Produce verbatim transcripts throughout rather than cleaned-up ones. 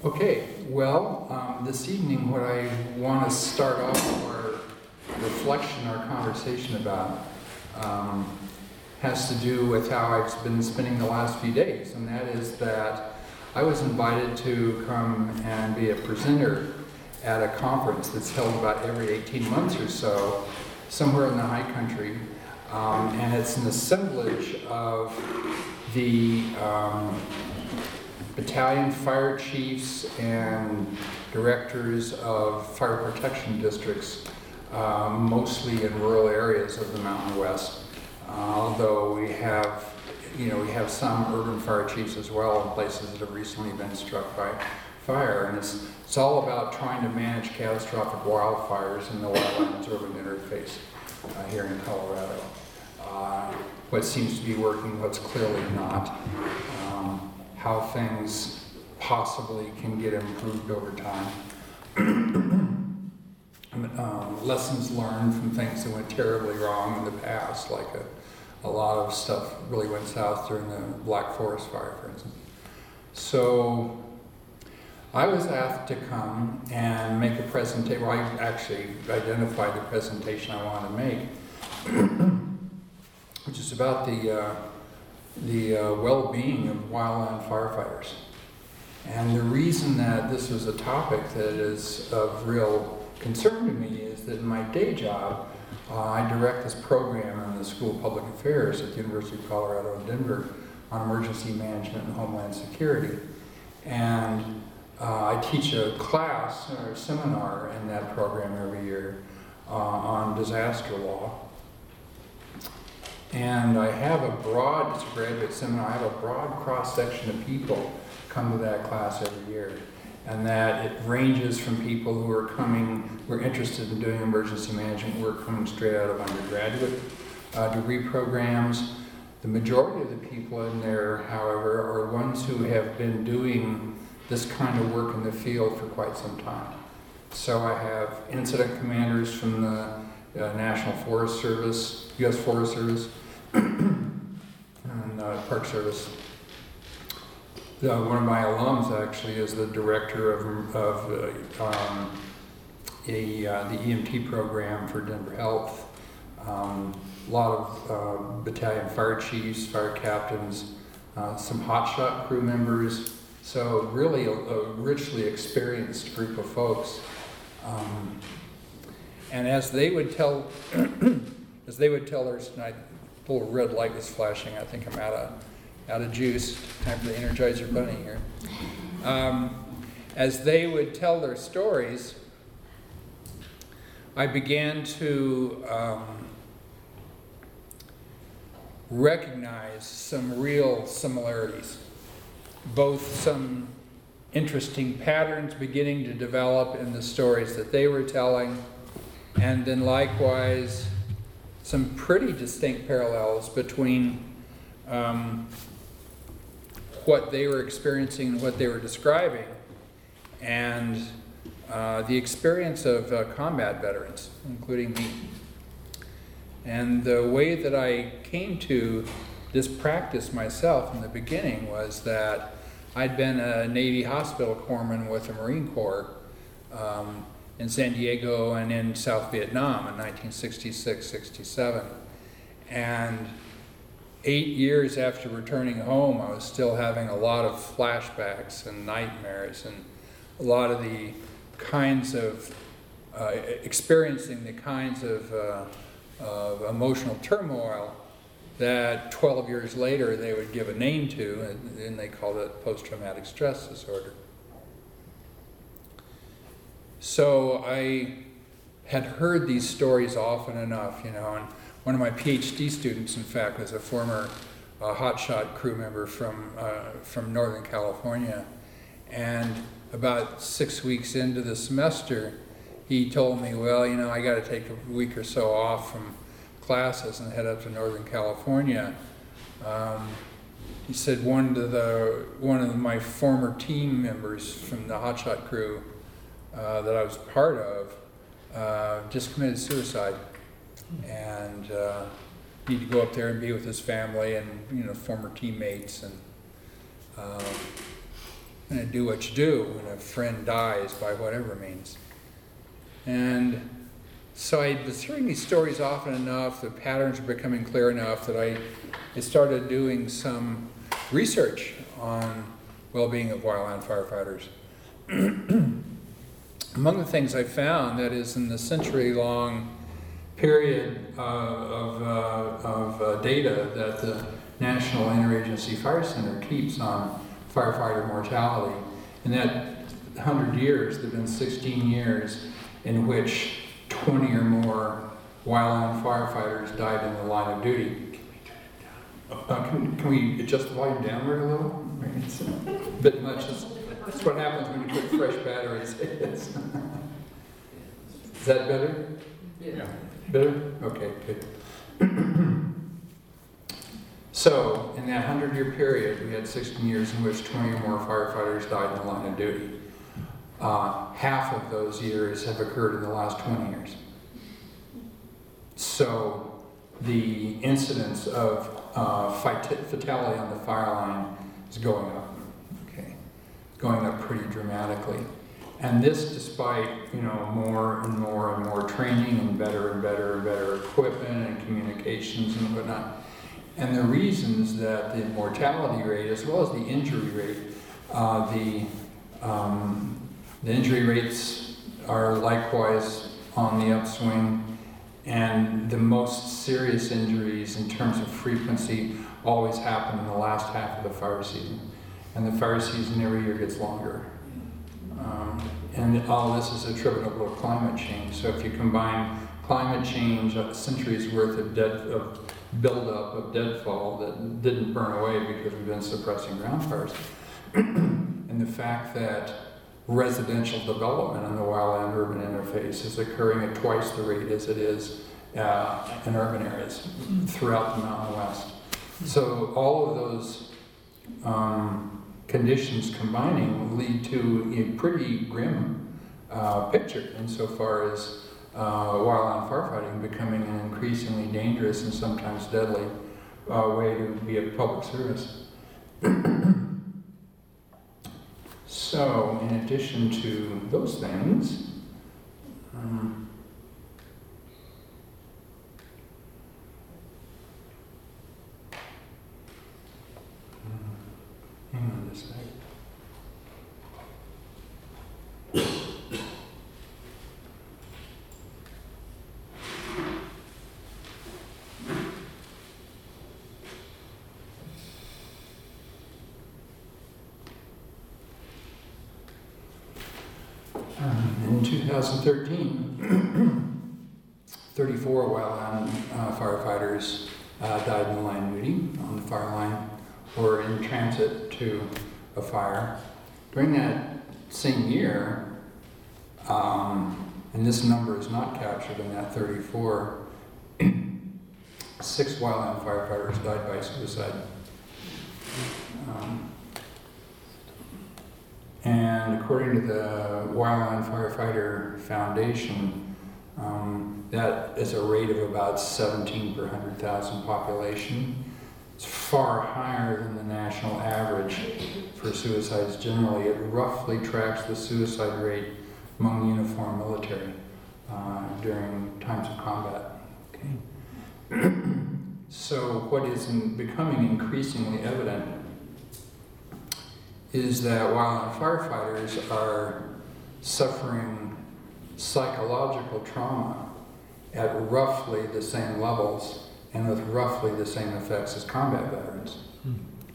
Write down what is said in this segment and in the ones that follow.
Okay, well, um, this evening what I want to start off our reflection, our conversation about, um, has to do with how I've been spending the last few days, and that is that I was invited to come and be a presenter at a conference that's held about every eighteen months or so, somewhere in the high country, um, and it's an assemblage of the um, battalion fire chiefs and directors of fire protection districts, um, mostly in rural areas of the Mountain West. Uh, although we have, you know, we have some urban fire chiefs as well in places that have recently been struck by fire, and it's it's all about trying to manage catastrophic wildfires in the wildlands urban interface uh, here in Colorado. Uh, what seems to be working, what's clearly not. Um, how things possibly can get improved over time. um, lessons learned from things that went terribly wrong in the past, like a, a lot of stuff really went south during the Black Forest Fire, for instance. So I was asked to come and make a presentation. Well, I actually identified the presentation I wanted to make, which is about the uh, the uh, well-being of wildland firefighters. And the reason that this was a topic that is of real concern to me is that in my day job, uh, I direct this program in the School of Public Affairs at the University of Colorado in Denver on emergency management and homeland security. And uh, I teach a class or a seminar in that program every year uh, on disaster law. And I have a broad, it's a graduate seminar, I have a broad cross-section of people come to that class every year. And that it ranges from people who are coming, who are interested in doing emergency management work coming straight out of undergraduate uh, degree programs. The majority of the people in there, however, are ones who have been doing this kind of work in the field for quite some time. So I have incident commanders from the uh, National Forest Service, U S Forest Service, and uh, Park Service. Uh, one of my alums actually is the director of, of uh, um, a, uh, the E M T program for Denver Health. Um, a lot of uh, battalion fire chiefs, fire captains, uh, some hotshot crew members. So really a, a richly experienced group of folks. Um, and as they would tell, as they would tell their tonight. Little red light was flashing. I think I'm out of out of juice. Time for the Energizer Bunny here. Um, as they would tell their stories, I began to um, recognize some real similarities, both some interesting patterns beginning to develop in the stories that they were telling, and then likewise some pretty distinct parallels between um, what they were experiencing and what they were describing, and uh, the experience of uh, combat veterans, including me. And the way that I came to this practice myself in the beginning was that I'd been a Navy hospital corpsman with the Marine Corps um, in San Diego and in South Vietnam in nineteen sixty-six sixty-seven. And eight years after returning home, I was still having a lot of flashbacks and nightmares and a lot of the kinds of, uh, experiencing the kinds of, uh, of emotional turmoil that twelve years later they would give a name to, and, and they called it post-traumatic stress disorder. So I had heard these stories often enough, you know, and one of my PhD students, in fact, was a former uh, hotshot crew member from, uh, from Northern California. And about six weeks into the semester, he told me, well, you know, I got to take a week or so off from classes and head up to Northern California. Um, he said one of the one of my former team members from the hotshot crew uh, that I was part of uh, just committed suicide, and uh, need to go up there and be with his family and you know former teammates, and uh, kind of do what you do when a friend dies by whatever means. And so I was hearing these stories often enough, the patterns were becoming clear enough that I, I started doing some research on well-being of wildland firefighters. Among the things I found, that is in the century-long period uh, of, uh, of uh, data that the National Interagency Fire Center keeps on firefighter mortality, in that one hundred years, there have been sixteen years in which twenty or more wildland firefighters died in the line of duty. Uh, can, can we adjust the volume down very little? It's a bit much. That's, that's what happens when you put fresh batteries. Is that better? Yeah. Better? Okay, good. So, in that hundred-year period, we had sixteen years in which twenty or more firefighters died in the line of duty. Uh, half of those years have occurred in the last twenty years. So, the incidence of uh, fatality on the fire line is going up, okay? Going up pretty dramatically. And this despite, you know, more and more and more training and better and better and better equipment and communications and whatnot. And the reasons that the mortality rate, as well as the injury rate, uh, the, um, the injury rates are likewise on the upswing, and the most serious injuries in terms of frequency always happen in the last half of the fire season. And the fire season every year gets longer. Um, and all this is attributable to climate change. So if you combine climate change, a century's worth of dead, of buildup of deadfall that didn't burn away because we've been suppressing ground fires, and the fact that residential development in the wildland-urban interface is occurring at twice the rate as it is uh, in urban areas throughout the Mountain West. So all of those um, conditions combining lead to a pretty grim uh, picture insofar as uh, wildland firefighting becoming an increasingly dangerous and sometimes deadly uh, way to be of public service. So, in addition to those things, um, hang on just a second. In two thousand thirteen, thirty-four wildland uh, firefighters uh, died in the line of duty on the fire line or in transit to a fire. During that same year, um, and this number is not captured in that thirty-four, six wildland firefighters died by suicide. Um, And according to the Wildland Firefighter Foundation, um, that is a rate of about seventeen per one hundred thousand population. It's far higher than the national average for suicides generally. It roughly tracks the suicide rate among the uniformed military uh, during times of combat. Okay. So what is in becoming increasingly evident is that wildland firefighters are suffering psychological trauma at roughly the same levels and with roughly the same effects as combat veterans. Hmm.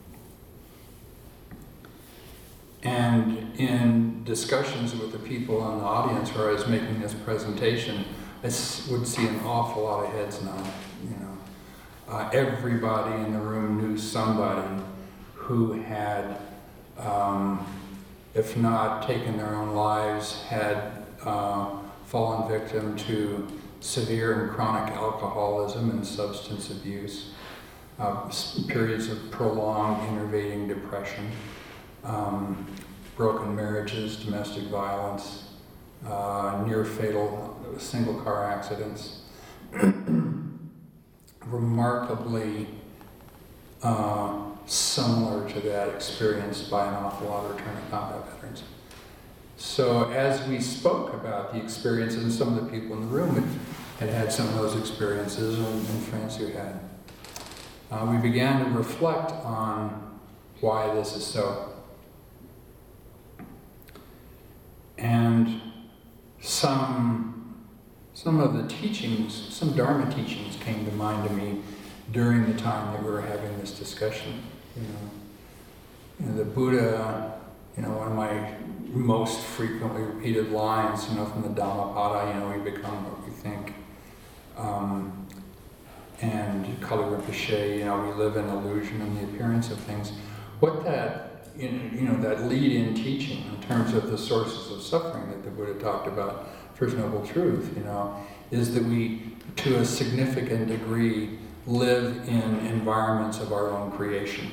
And in discussions with the people in the audience where I was making this presentation, I would see an awful lot of heads nod. You know, uh, everybody in the room knew somebody who had Um, if not taken their own lives, had uh, fallen victim to severe and chronic alcoholism and substance abuse, uh, periods of prolonged innervating depression, um, broken marriages, domestic violence, uh, near fatal single car accidents. Remarkably uh, similar to that experienced by an awful lot of returning combat veterans. So as we spoke about the experiences, and some of the people in the room had had some of those experiences, and, and friends who had, uh, we began to reflect on why this is so. And some, some of the teachings, some Dharma teachings came to mind to me during the time that we were having this discussion. You know, you know the Buddha, you know, one of my most frequently repeated lines, you know, from the Dhammapada, you know, we become what we think. Um, and Kali Rinpoche, you know, we live in illusion and the appearance of things. What that, you know, that lead-in teaching in terms of the sources of suffering that the Buddha talked about, First Noble Truth, you know, is that we, to a significant degree, live in environments of our own creation.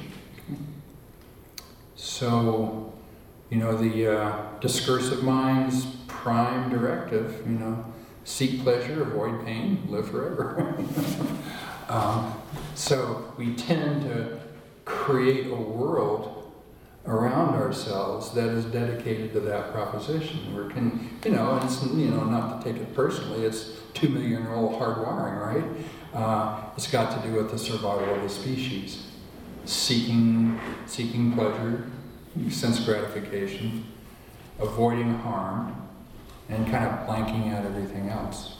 So, you know, the uh, discursive mind's prime directive, you know, seek pleasure, avoid pain, live forever. um, so we tend to create a world around ourselves that is dedicated to that proposition. We're can, you know, and it's, you know, not to take it personally, it's two million year old hardwiring, right? Uh, it's got to do with the survival of the species. Seeking, seeking pleasure, sense gratification, avoiding harm, and kind of blanking out everything else.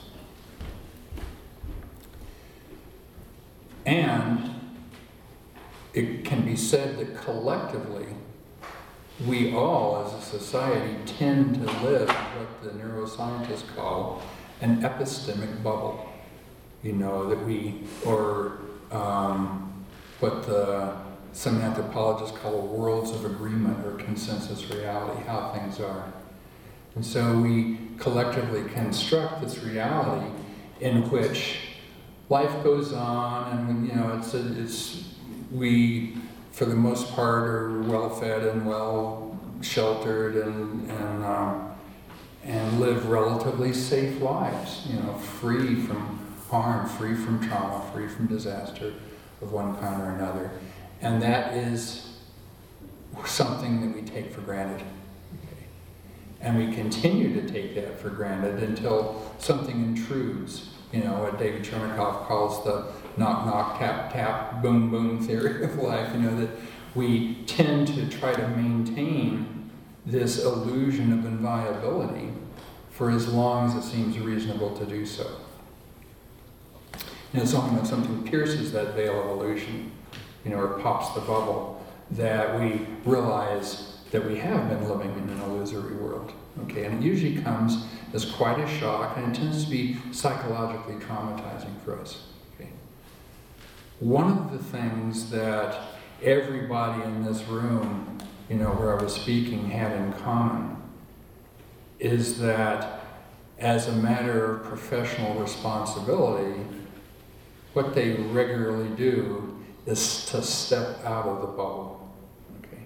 And it can be said that collectively, we all as a society tend to live what the neuroscientists call an epistemic bubble. You know, that we, or um, what the, some anthropologists call worlds of agreement or consensus reality, how things are. And so we collectively construct this reality in which life goes on, and you know, it's a, it's we, for the most part, are well fed and well sheltered, and and um, and live relatively safe lives. You know, free from harm, free from trauma, free from disaster of one kind or another. And that is something that we take for granted. Okay. And we continue to take that for granted until something intrudes. You know, what David Chernikov calls the knock, knock, tap, tap, boom, boom theory of life. You know, that we tend to try to maintain this illusion of inviolability for as long as it seems reasonable to do so. And it's only when something pierces that veil of illusion, you know, or pops the bubble, that we realize that we have been living in an illusory world. Okay, and it usually comes as quite a shock, and it tends to be psychologically traumatizing for us. Okay. One of the things that everybody in this room, you know, where I was speaking, had in common is that as a matter of professional responsibility, what they regularly do is to step out of the bubble. Okay.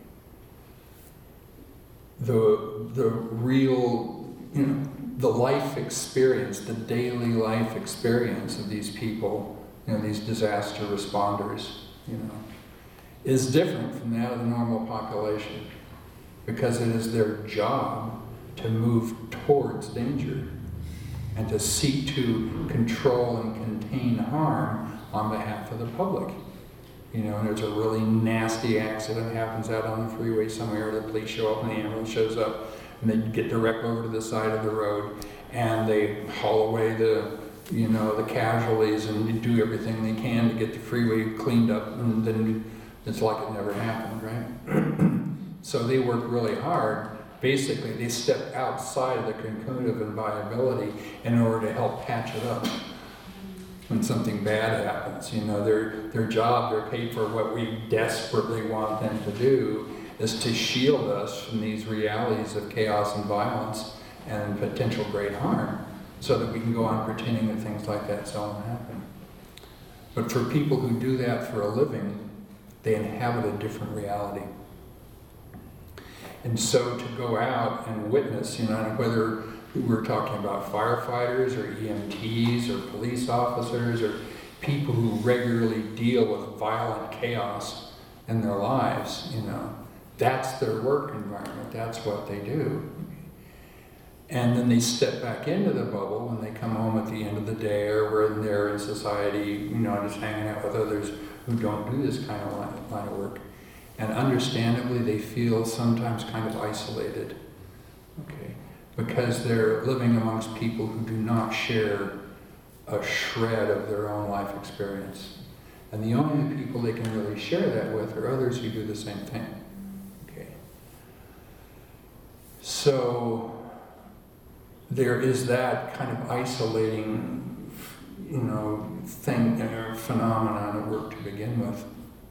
The the real, you know, the life experience, the daily life experience of these people, you know, these disaster responders, you know, is different from that of the normal population, because it is their job to move towards danger and to seek to control and contain harm on behalf of the public. You know, and there's a really nasty accident happens out on the freeway somewhere, the police show up and the ambulance shows up, and they get direct over to the side of the road, and they haul away the, you know, the casualties and do everything they can to get the freeway cleaned up, and then it's like it never happened, right? So they work really hard. Basically, they step outside of the cocoon of inviolability in order to help patch it up when something bad happens. You know, their their job, they're paid for what we desperately want them to do, is to shield us from these realities of chaos and violence and potential great harm, so that we can go on pretending that things like that don't happen. But for people who do that for a living, they inhabit a different reality. And so to go out and witness, you know, whether we're talking about firefighters or E M Ts or police officers or people who regularly deal with violent chaos in their lives, you know. That's their work environment, that's what they do. And then they step back into the bubble when they come home at the end of the day, or when they're in society, you know, just hanging out with others who don't do this kind of line, line of work. And understandably, they feel sometimes kind of isolated, okay, because they're living amongst people who do not share a shred of their own life experience. And the only people they can really share that with are others who do the same thing, okay. So there is that kind of isolating, you know, thing or phenomenon at work to begin with.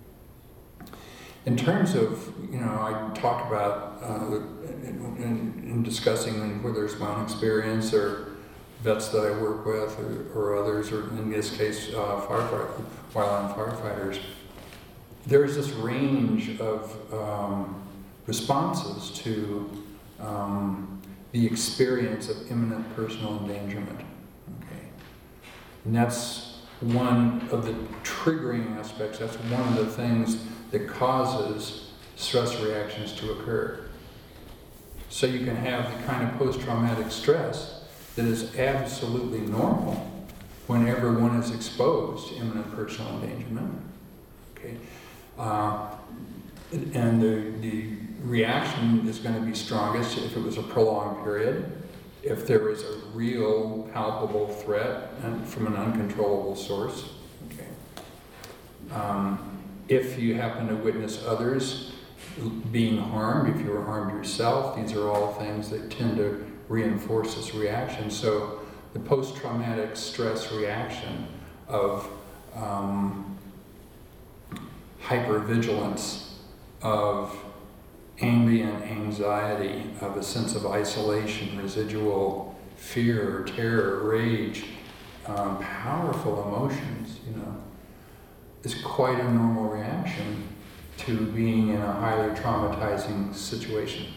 In terms of, you know, I talk about uh, in, in discussing whether it's my own experience or vets that I work with or, or others, or in this case, uh, firefighter, wildland firefighters, there is this range of um, responses to um, the experience of imminent personal endangerment. Okay, and that's one of the triggering aspects. That's one of the things that causes stress reactions to occur. So you can have the kind of post-traumatic stress that is absolutely normal whenever one is exposed to imminent personal endangerment. Okay, uh, and the, the reaction is going to be strongest if it was a prolonged period, if there is a real palpable threat and from an uncontrollable source. Okay. Um, if you happen to witness others being harmed, if you were harmed yourself, these are all things that tend to reinforce this reaction. So the post-traumatic stress reaction of um, hypervigilance, of ambient anxiety, of a sense of isolation, residual fear, terror, rage, um, powerful emotions, you know, is quite a normal reaction to being in a highly traumatizing situation.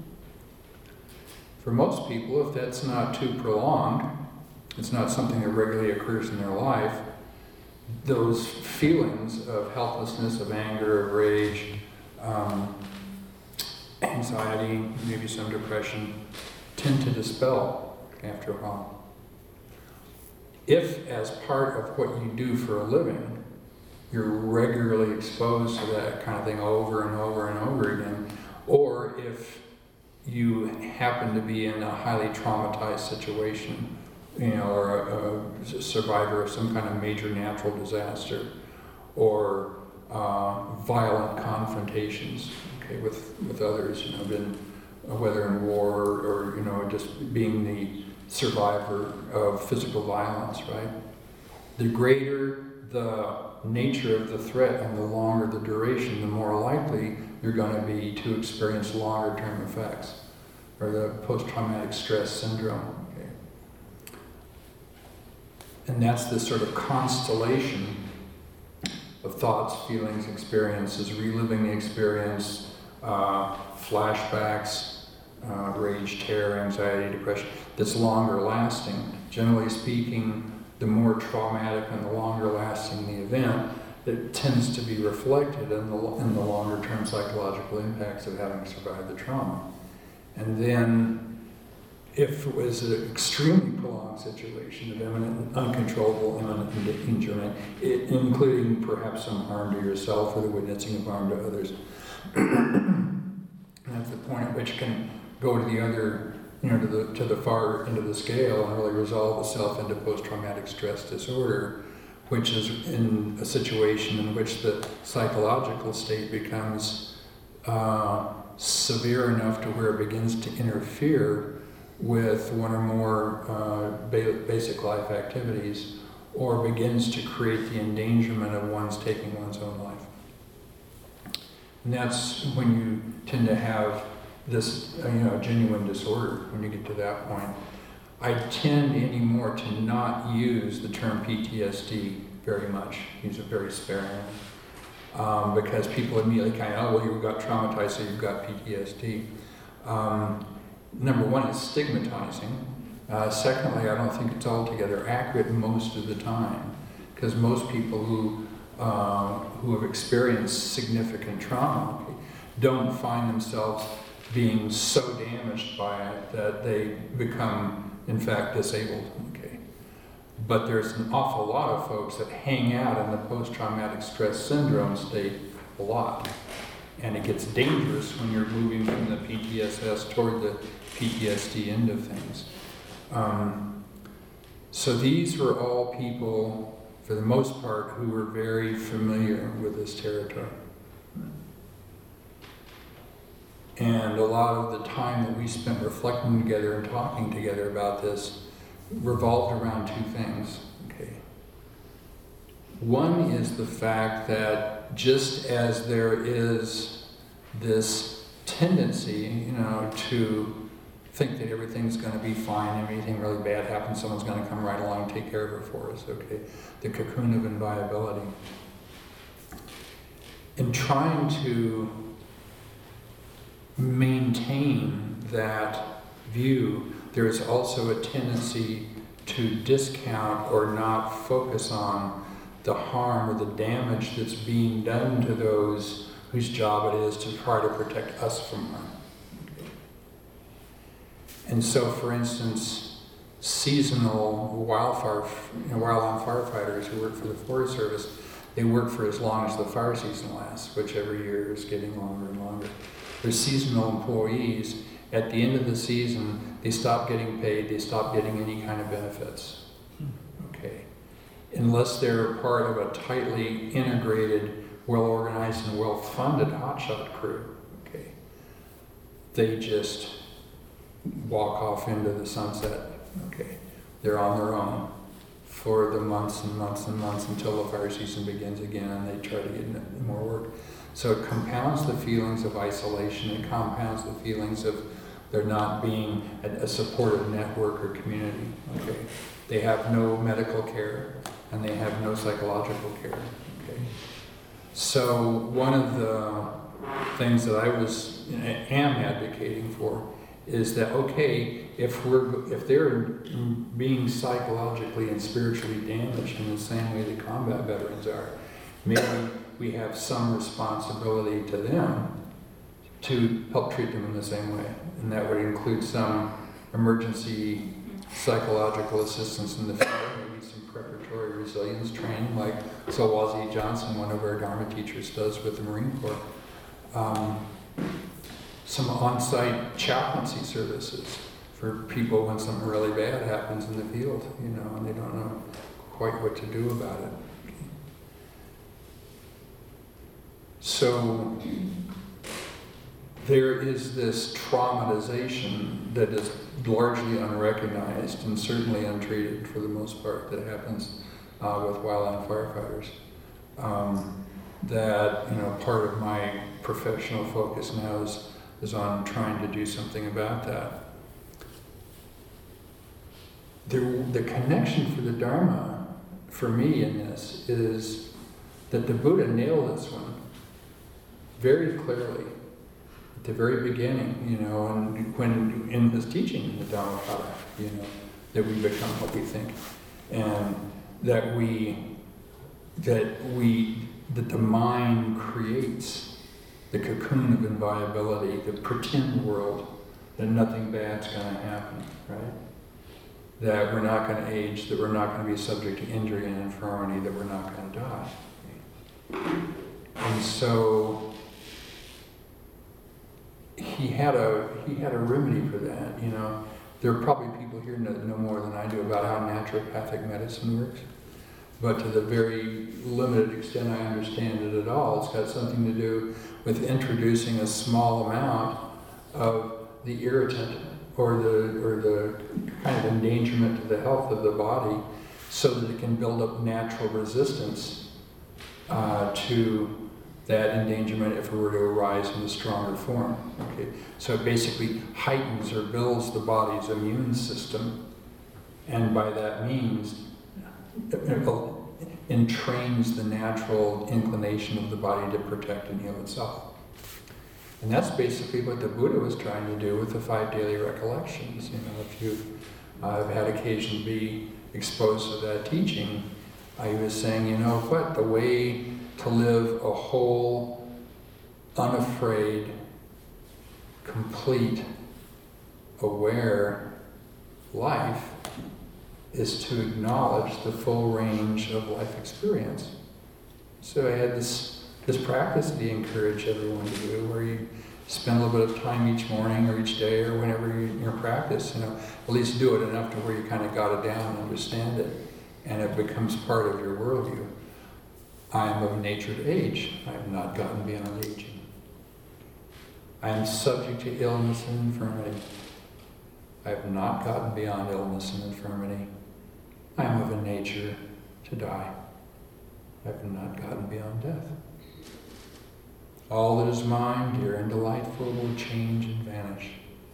For most people, if that's not too prolonged, it's not something that regularly occurs in their life, those feelings of helplessness, of anger, of rage, um, anxiety, maybe some depression, tend to dispel after a while. If, as part of what you do for a living, you're regularly exposed to that kind of thing over and over and over again, or if you happen to be in a highly traumatized situation, you know, or a, a survivor of some kind of major natural disaster, or uh, violent confrontations, okay, with, with others, you know, been, uh, whether in war or, you know, just being the survivor of physical violence, right? The greater the nature of the threat and the longer the duration, the more likely you're going to be to experience longer term effects, or the post-traumatic stress syndrome. Okay. And that's this sort of constellation of thoughts, feelings, experiences, reliving the experience, uh, flashbacks, uh, rage, terror, anxiety, depression, that's longer lasting. Generally speaking, the more traumatic and the longer lasting the event, it tends to be reflected in the, in the longer term psychological impacts of having survived the trauma. And then, if it was an extremely prolonged situation of imminent, uncontrollable imminent endangerment, it, including perhaps some harm to yourself or the witnessing of harm to others, that's the point at which it can go to the other, you know, to the to the far end of the scale and really resolve itself into post-traumatic stress disorder, which is in a situation in which the psychological state becomes uh, severe enough to where it begins to interfere with one or more uh, ba- basic life activities, or begins to create the endangerment of one's taking one's own life. And that's when you tend to have this, uh, you know, genuine disorder, when you get to that point. I tend anymore to not use the term P T S D very much, use it very sparingly, um, because people immediately kind of, oh, well, you got traumatized, so you've got P T S D. Um, number one, it's stigmatizing. Uh, secondly, I don't think it's altogether accurate most of the time, because most people who uh, who have experienced significant trauma, okay, don't find themselves being so damaged by it that they become, in fact, disabled. Okay. But there's an awful lot of folks that hang out in the post-traumatic stress syndrome state a lot. And it gets dangerous when you're moving from the P T S S toward the P T S D end of things. Um, so these were all people, for the most part, who were very familiar with this territory. And a lot of the time that we spent reflecting together and talking together about this revolved around two things. Okay. One is the fact that just as there is this tendency, you know, to think that everything's going to be fine, anything really bad happens, someone's going to come right along and take care of it for us. Okay. The cocoon of inviolability. In trying to maintain that view, there is also a tendency to discount or not focus on the harm or the damage that's being done to those whose job it is to try to protect us from harm. And so, for instance, seasonal wildfire, you know, wildland firefighters who work for the Forest Service, they work for as long as the fire season lasts, which every year is getting longer and longer. They're seasonal employees. At the end of the season, they stop getting paid, they stop getting any kind of benefits. Okay. Unless they're part of a tightly integrated, well-organized and well-funded hotshot crew, okay, they just walk off into the sunset. Okay. They're on their own for the months and months and months until the fire season begins again, and they try to get more work. So it compounds the feelings of isolation, it compounds the feelings of there not being a, a supportive network or community. Okay. They have no medical care and they have no psychological care. Okay. So one of the things that I was am advocating for is that, okay, if we're if they're being psychologically and spiritually damaged in the same way the combat veterans are, maybe we have some responsibility to them to help treat them in the same way. And that would include some emergency psychological assistance in the field, maybe some preparatory resilience training like Solwazi Johnson, one of our Dharma teachers, does with the Marine Corps. Um, some on-site chaplaincy services for people when something really bad happens in the field, you know, and they don't know quite what to do about it. So there is this traumatization that is largely unrecognized and certainly untreated for the most part that happens uh, with wildland firefighters. Um, that, you know, part of my professional focus now is, is on trying to do something about that. The, the connection for the Dharma, for me in this, is that the Buddha nailed this one very clearly at the very beginning, you know, and when in his teaching in the Dhammapada, you know, that we become what we think, and that we, that we, that the mind creates the cocoon of inviolability, the pretend world that nothing bad's going to happen, right? That we're not going to age, that we're not going to be subject to injury and infirmity, that we're not going to die. And so he had a he had a remedy for that. You know, there are probably people here that know more than I do about how naturopathic medicine works, but to the very limited extent I understand it at all, it's got something to do with introducing a small amount of the irritant or the or the kind of endangerment to the health of the body, so that it can build up natural resistance uh, to that endangerment if it were to arise in a stronger form. Okay, so it basically heightens or builds the body's immune system, and by that means it entrains the natural inclination of the body to protect and heal itself. And that's basically what the Buddha was trying to do with the five daily recollections. You know, if you've uh, had occasion to be exposed to that teaching, I was saying, you know what, the way to live a whole, unafraid, complete, aware life is to acknowledge the full range of life experience. So I had this, this practice that he encouraged everyone to do, where you spend a little bit of time each morning or each day or whenever you're in your practice, you know, at least do it enough to where you kind of got it down and understand it, and it becomes part of your worldview. I am of nature to age. I have not gotten beyond aging. I am subject to illness and infirmity. I have not gotten beyond illness and infirmity. I am of a nature to die. I have not gotten beyond death. All that is mine, dear and delightful, will change and vanish.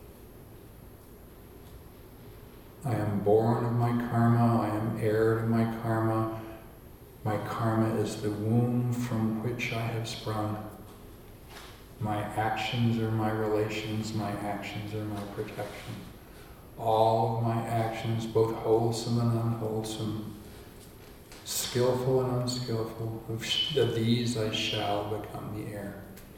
I am born of my karma. I am heir to my karma. My karma is the womb from which I have sprung. My actions are my relations. My actions are my protection. All of my actions, both wholesome and unwholesome, skillful and unskillful, of, sh- of these I shall become the heir.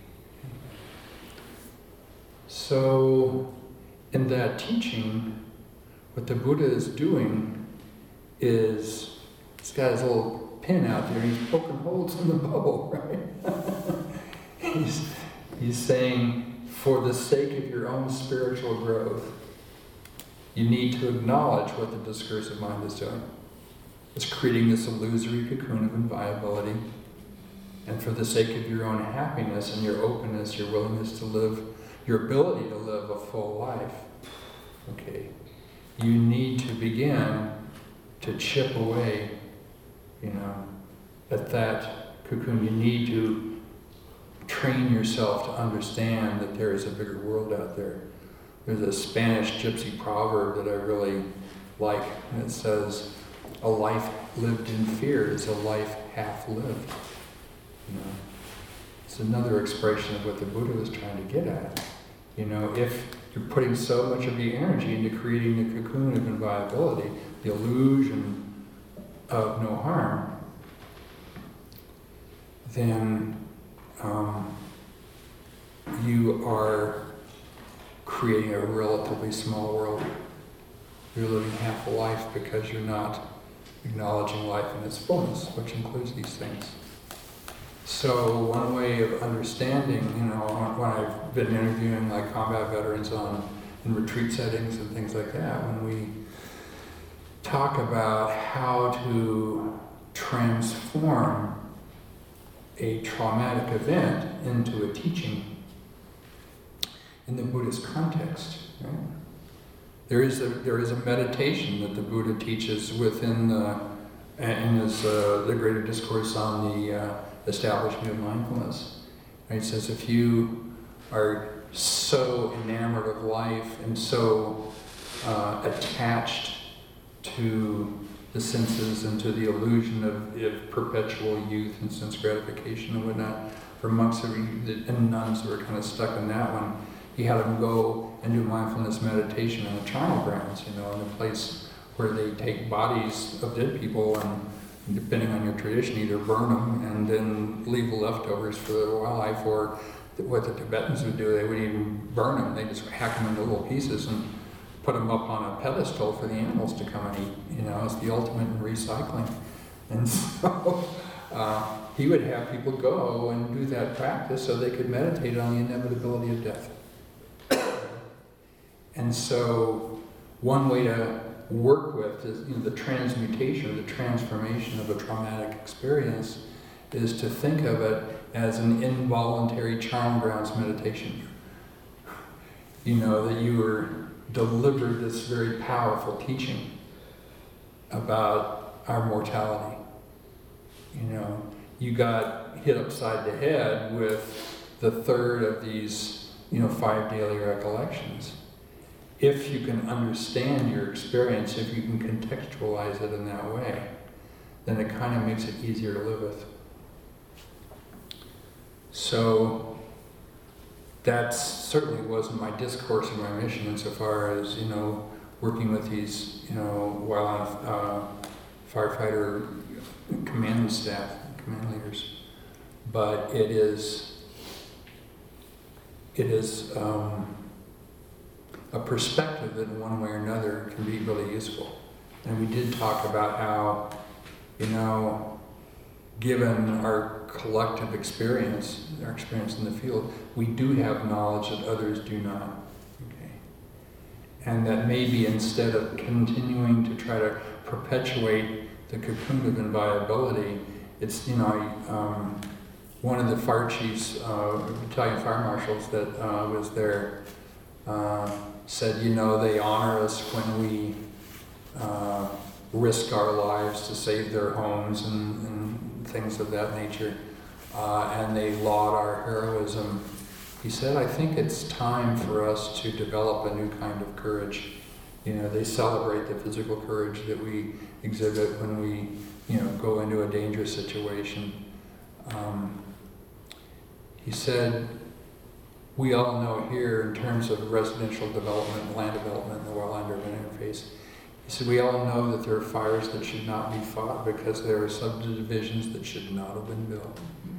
So, in that teaching, what the Buddha is doing is, he's got his little pin out there and he's poking holes in the bubble, right? he's, he's saying, for the sake of your own spiritual growth, you need to acknowledge what the discursive mind is doing. It's creating this illusory cocoon of inviolability. And for the sake of your own happiness and your openness, your willingness to live, your ability to live a full life, okay, you need to begin to chip away, you know, at that cocoon. You need to train yourself to understand that there is a bigger world out there. There's a Spanish gypsy proverb that I really like, and it says, a life lived in fear is a life half lived. You know, it's another expression of what the Buddha was trying to get at. You know, if you're putting so much of your energy into creating the cocoon of inviolability, the illusion of no harm, then um, you are creating a relatively small world. You're living half a life because you're not acknowledging life in its fullness, which includes these things. So one way of understanding, you know, when I've been interviewing like combat veterans on in retreat settings and things like that, when we talk about how to transform a traumatic event into a teaching in the Buddhist context, right? There is a there is a meditation that the Buddha teaches within the in his uh, the greater discourse on the uh, establishment of mindfulness. Right? He says if you are so enamored of life and so uh, attached to the senses and to the illusion of, of perpetual youth and sense gratification and whatnot, for monks and nuns who were kind of stuck in that one, he had them go and do mindfulness meditation in the charnel grounds, you know, in the place where they take bodies of dead people and, depending on your tradition, either burn them and then leave the leftovers for the wildlife, or what the Tibetans would do, they wouldn't even burn them, they just hack them into little pieces and put them up on a pedestal for the animals to come and eat. You know, it's the ultimate in recycling. And so uh, he would have people go and do that practice so they could meditate on the inevitability of death. And so one way to work with is, you know, the transmutation, the transformation of a traumatic experience is to think of it as an involuntary charnel grounds meditation. You know, that you were delivered this very powerful teaching about our mortality. You know, you got hit upside the head with the third of these, you know, five daily recollections. If you can understand your experience, if you can contextualize it in that way, then it kind of makes it easier to live with. So that certainly wasn't my discourse and my mission insofar as, you know, working with these, you know, wildlife uh, firefighter command staff, command leaders. But it is, it is um, a perspective that in one way or another can be really useful. And we did talk about how, you know, given our collective experience, our experience in the field, we do have knowledge that others do not. Okay? And that maybe instead of continuing to try to perpetuate the cocoon of inviolability, it's, you know, um, one of the fire chiefs, uh, battalion fire marshals that uh, was there, uh, said, you know, they honor us when we uh, risk our lives to save their homes and, and things of that nature, uh, and they laud our heroism. He said, I think it's time for us to develop a new kind of courage. You know, they celebrate the physical courage that we exhibit when we, you know, go into a dangerous situation. Um, he said, we all know here in terms of residential development, land development, and the wildland-urban interface, he said, we all know that there are fires that should not be fought because there are subdivisions that should not have been built.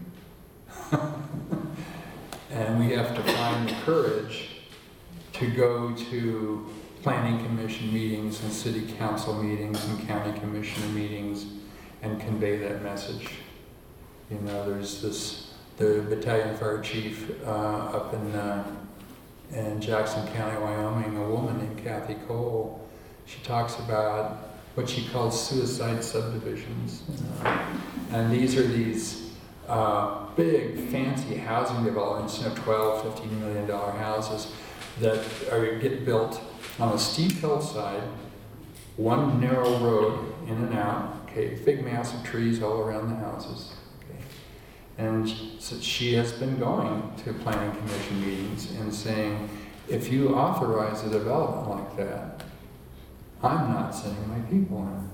And we have to find the courage to go to planning commission meetings and city council meetings and county commissioner meetings and convey that message. You know, there's this, the battalion fire chief uh, up in, uh, in Jackson County, Wyoming, a woman named Kathy Cole, she talks about what she calls suicide subdivisions. Uh, and these are these uh, big, fancy housing developments, you know, twelve, fifteen million dollar houses that are, get built on a steep hillside, one narrow road in and out, okay, big massive trees all around the houses. Okay. And so she has been going to planning commission meetings and saying, if you authorize a development like that, I'm not sending my people in.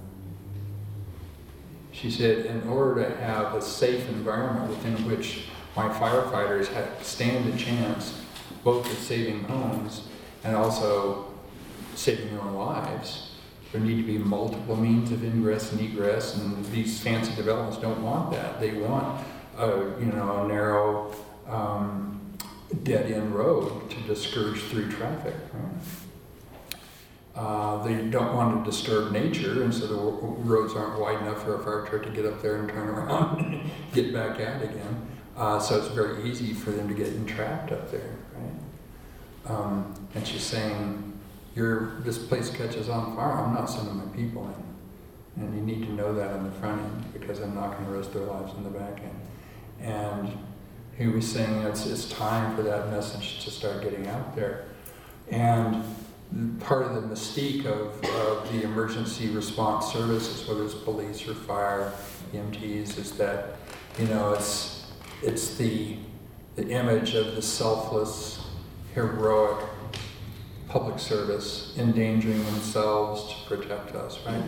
She said, in order to have a safe environment within which my firefighters have, stand a chance, both of saving homes and also saving their own lives, there need to be multiple means of ingress and egress, and these fancy developments don't want that. They want a, you know, a narrow, um, dead-end road to discourage through traffic. Right? Uh, they don't want to disturb nature, and so the roads aren't wide enough for a fire truck to get up there and turn around and get back out again. Uh, so it's very easy for them to get entrapped up there, right? Um, and she's saying, Your, this place catches on fire, I'm not sending my people in. And you need to know that on the front end, because I'm not going to risk their lives in the back end. And he was saying it's, it's time for that message to start getting out there. And part of the mystique of, of the emergency response services, whether it's police or fire, E M Ts, is that, you know, it's, it's the, the image of the selfless, heroic public service endangering themselves to protect us, right?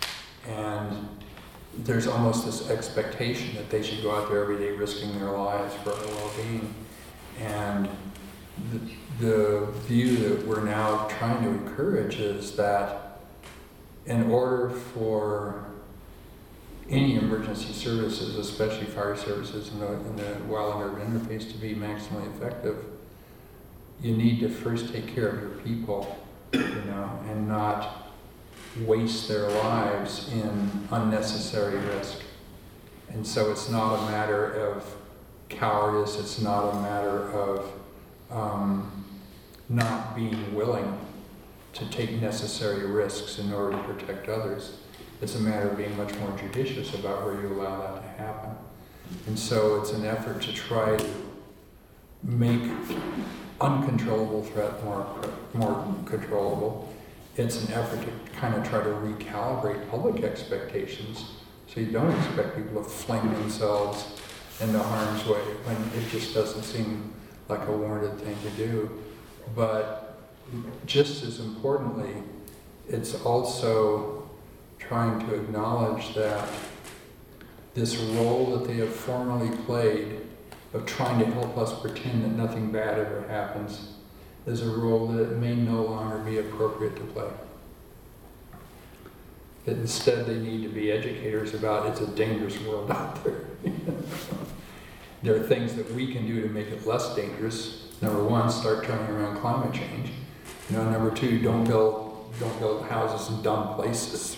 And there's almost this expectation that they should go out there every day risking their lives for our well-being. And the, the view that we're now trying to encourage is that in order for any emergency services, especially fire services in the, in the wildland-urban interface, to be maximally effective, you need to first take care of your people, you know, and not waste their lives in unnecessary risk. And so it's not a matter of cowardice, it's not a matter of um, not being willing to take necessary risks in order to protect others. It's a matter of being much more judicious about where you allow that to happen. And so it's an effort to try to make uncontrollable threat more, more controllable. It's an effort to kind of try to recalibrate public expectations, so you don't expect people to fling themselves into harm's way when it just doesn't seem like a warranted thing to do. But just as importantly, it's also trying to acknowledge that this role that they have formerly played of trying to help us pretend that nothing bad ever happens is a role that may no longer be appropriate to play. that instead they need to be educators about it's a dangerous world out there. There are things that we can do to make it less dangerous. Number one, start turning around climate change. You know, number two, don't build don't build houses in dumb places.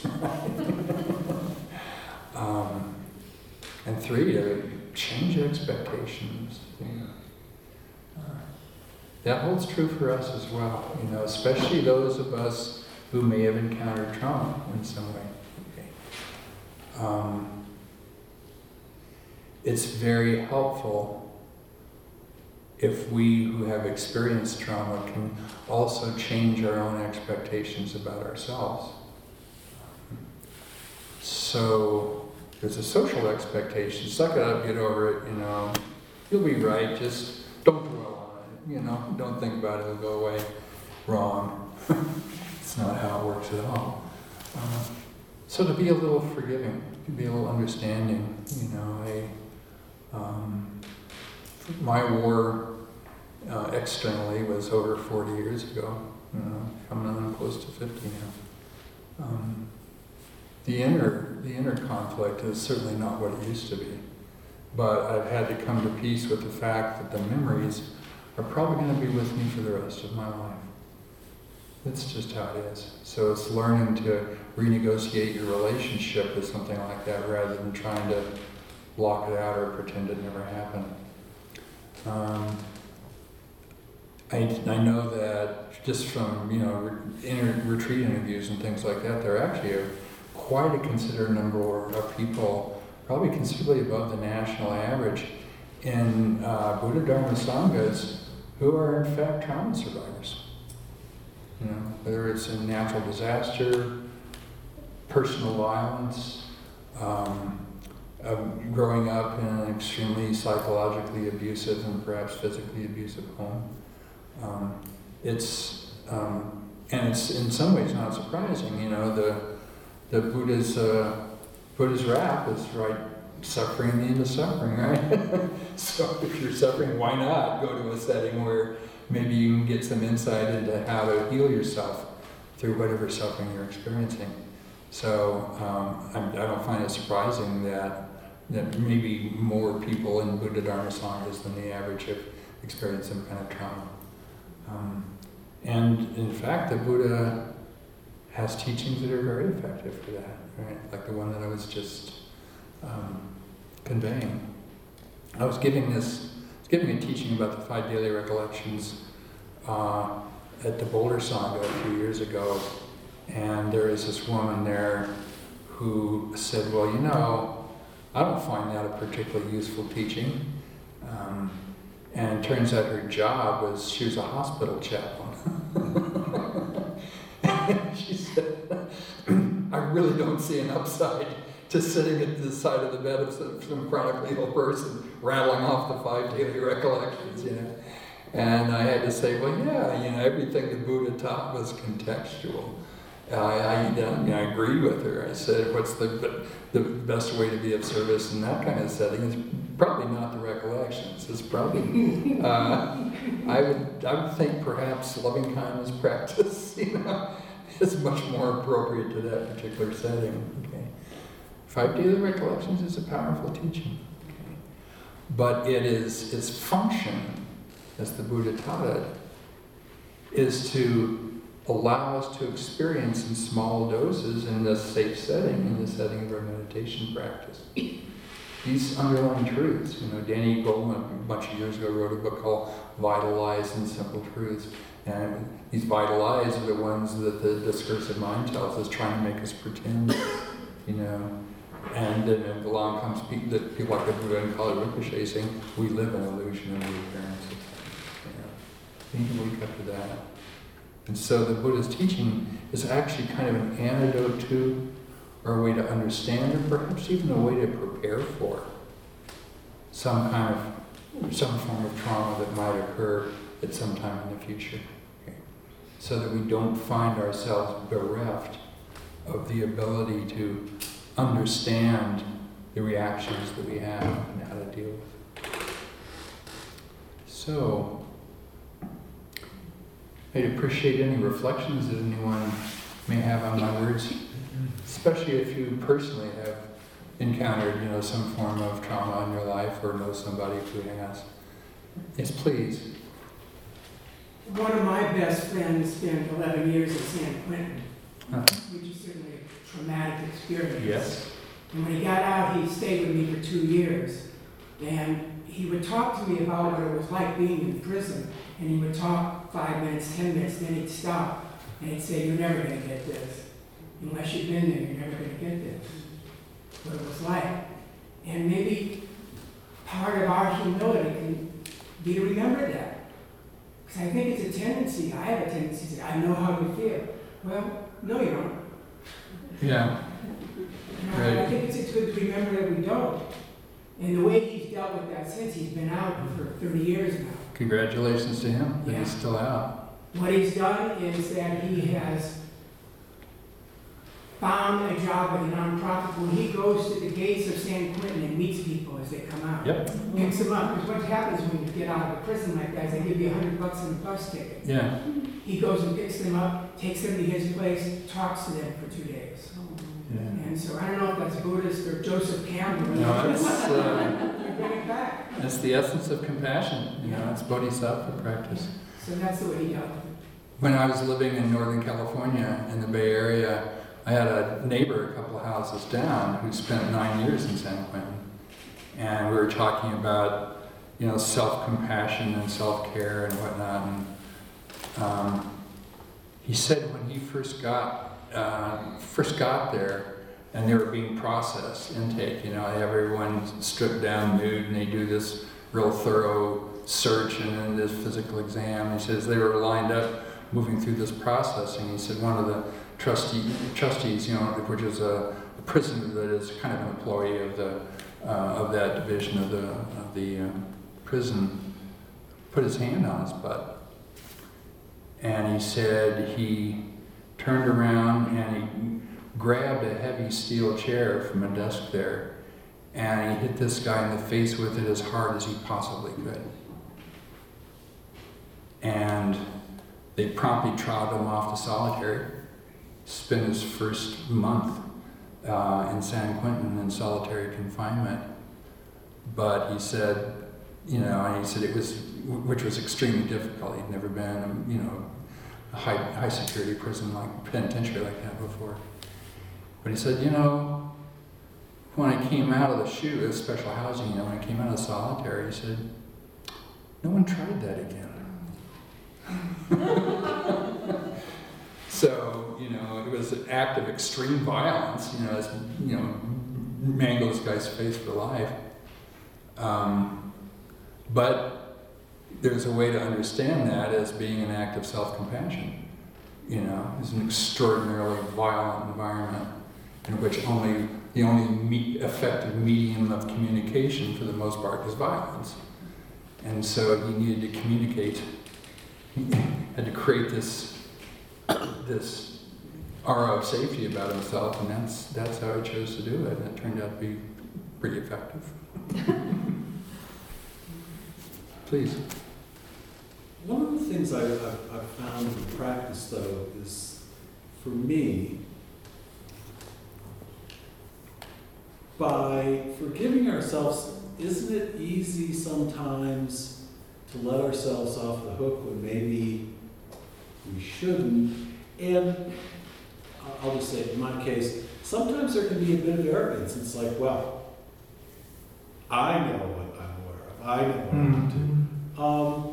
um, and three, uh, change expectations. You know. uh, that holds true for us as well. You know, especially those of us who may have encountered trauma in some way. Okay. Um, it's very helpful if we who have experienced trauma can also change our own expectations about ourselves. So there's a social expectation, suck it up, get over it, you know, you'll be right, just don't dwell on it, you know, don't think about it, it'll go away. Wrong. It's not how it works at all. Uh, so to be a little forgiving, to be a little understanding, you know, I, um, my war uh, externally was over forty years ago, you know, coming on close to fifty now. Um, the inner, the inner conflict is certainly not what it used to be, but I've had to come to peace with the fact that the memories are probably going to be with me for the rest of my life. That's just how it is. So it's learning to renegotiate your relationship with something like that rather than trying to block it out or pretend it never happened. Um, I, I know that just from, you know, re- inter- retreat interviews and things like that, there actually are quite a considerable number of people, probably considerably above the national average, in uh, Buddha Dharma Sanghas who are in fact trauma survivors. You know, whether it's a natural disaster, personal violence, um, uh, growing up in an extremely psychologically abusive and perhaps physically abusive home. Um, it's um, and it's in some ways not surprising. You know, the the Buddha's uh, Buddha's rap is right. Suffering the end of suffering, right? So if you're suffering, why not go to a setting where maybe you can get some insight into how to heal yourself through whatever suffering you're experiencing. So um, I, I don't find it surprising that that maybe more people in Buddha Dharma Sanghas than the average have experienced some kind of trauma. Um, and in fact, the Buddha has teachings that are very effective for that, right? Like the one that I was just um, conveying. I was giving this, I was giving a teaching about the five daily recollections uh, at the Boulder Sangha a few years ago, and there is this woman there who said, well, you know, I don't find that a particularly useful teaching. Um, and it turns out her job was, she was a hospital chaplain. She said, I really don't see an upside to sitting at the side of the bed of some, some chronically ill person rattling off the five daily recollections, you know. And I had to say, well, yeah, you know, everything the Buddha taught was contextual. I, I, you know, I agreed with her. I said, what's the the best way to be of service in that kind of setting? Is probably not the recollections. It's probably, uh, I would I would think perhaps loving kindness practice, you know, is much more appropriate to that particular setting. Okay. Five daily recollections is a powerful teaching. Okay. But it is its function, as the Buddha taught it, is to allow us to experience in small doses in this safe setting, in the setting of our meditation practice, these underlying truths. You know, Danny Goleman a bunch of years ago wrote a book called Vital Lies and Simple Truths. And these vital lies are the ones that the discursive mind tells us, trying to make us pretend, you know. And then along comes people, that people like the Buddha and Kali Rinpoche saying, we live in illusion and appearances. You know, we need to wake up to that. And so the Buddha's teaching is actually kind of an antidote to, or a way to understand, or perhaps even a way to prepare for some kind of, some form of trauma that might occur at some time in the future. Okay. So that we don't find ourselves bereft of the ability to understand the reactions that we have and how to deal with it. So, I'd appreciate any reflections that anyone may have on my words. especially if you personally have encountered, you know, some form of trauma in your life or know somebody who has. Yes, please. One of my best friends spent eleven years at San Quentin, Uh-huh. which is certainly a traumatic experience. Yes. And when he got out, he stayed with me for two years. And he would talk to me about what it was like being in prison. And he would talk five minutes, ten minutes, then he'd stop. And he'd say, "You're never going to get this. Unless you've been there, you're never going to get this." What it was like. And maybe part of our humility can be to remember that. Because I think it's a tendency, I have a tendency to say, "I know how you feel." Well, no you don't. Yeah. You know, Right. I think it's, it's good to remember that we don't. And the way he's dealt with that since, he's been out for thirty years now. Congratulations to him that Yeah. he's still out. What he's done is that he has found a job at a nonprofit when he goes to the gates of San Quentin and meets people as they come out. Yep. Picks them up, because what happens when you get out of a prison like that is they give you a hundred bucks in a bus ticket. Yeah. He goes and picks them up, takes them to his place, talks to them for two days. Yeah. And so I don't know if that's Buddhist or Joseph Campbell. No, it's, uh, I bring it back. That's the essence of compassion, you know, it's bodhisattva practice. So that's the way he dealt with it. When I was living in Northern California, in the Bay Area, I had a neighbor a couple of houses down who spent nine years in San Quentin. And we were talking about, you know, self-compassion and self-care and whatnot. And um, he said when he first got, uh, first got there, and they were being processed, intake, you know, they have everyone stripped down nude and they do this real thorough search and then this physical exam. He says they were lined up moving through this processing. He said one of the trustee, trustees, you know, which is a, a prisoner that is kind of an employee of the uh, of that division of the of the uh, prison, put his hand on his butt, and he said he turned around and he grabbed a heavy steel chair from a desk there, and he hit this guy in the face with it as hard as he possibly could. And they promptly trotted him off to solitary. Spent his first month uh, in San Quentin in solitary confinement. But he said, you know, and he said it was, which was extremely difficult. He'd never been, you know, a high, high security prison like penitentiary like that before. But he said, you know, when I came out of the SHU, as special housing, you know, when I came out of solitary, he said, no one tried that again. So, you know, it was an act of extreme violence, you know, as, you know, mangle this guy's face for life. Um, but there's a way to understand that as being an act of self-compassion. You know, it's an extraordinarily violent environment in which only the only me- effective medium of communication, for the most part, is violence. And so he needed to communicate. He had to create this this aura of safety about himself, and that's that's how he chose to do it. And it turned out to be pretty effective. Please. One of the things I, I've, I've found in practice, though, is for me, by forgiving ourselves, isn't it easy sometimes to let ourselves off the hook when maybe we shouldn't? And I'll just say, in my case, sometimes there can be a bit of arrogance. It's like, well, I know what I'm aware of. I know what I'm up to. Um,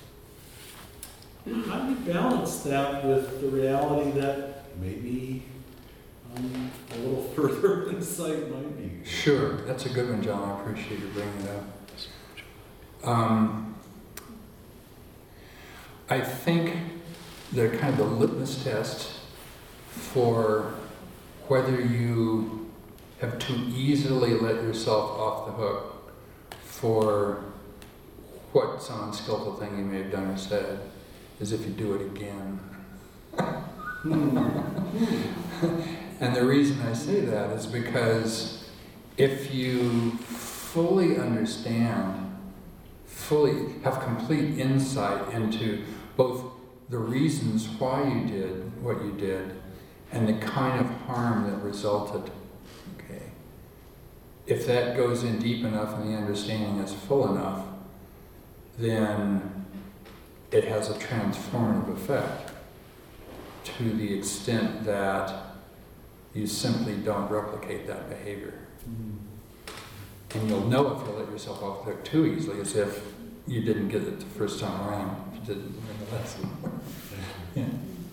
how do you balance that with the reality that maybe um, a little further insight might be? Sure, that's a good one, John. I appreciate you bringing it up. Um, I think the kind of the litmus test for whether you have too easily let yourself off the hook for what some unskillful thing you may have done or said is if you do it again. And the reason I say that is because if you fully understand, fully have complete insight into both the reasons why you did what you did and the kind of harm that resulted. Okay. If that goes in deep enough and the understanding is full enough, then it has a transformative effect to the extent that you simply don't replicate that behavior. Mm. And you'll know if you let yourself off the hook too easily, as if you didn't get it the first time around. You didn't learn the lesson. Yeah.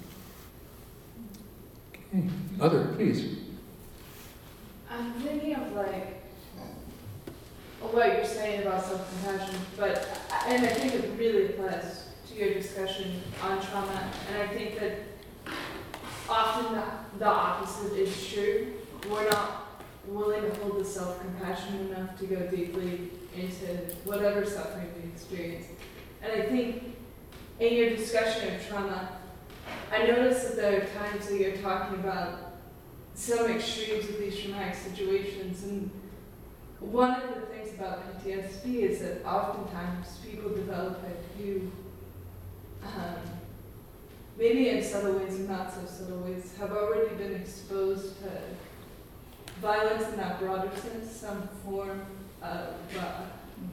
Okay. Other, please. I'm thinking of like what you're saying about self-compassion, but and I think it really applies to your discussion on trauma. And I think that often the, the opposite is true. We're not willing to hold the self-compassion enough to go deeply into whatever suffering we experience. And I think in your discussion of trauma, I noticed that there are times that you're talking about some extremes of these traumatic situations. And one of the things about P T S D is that oftentimes people develop it who, um, maybe in subtle ways and not so subtle ways, have already been exposed to violence in that broader sense, some form of uh,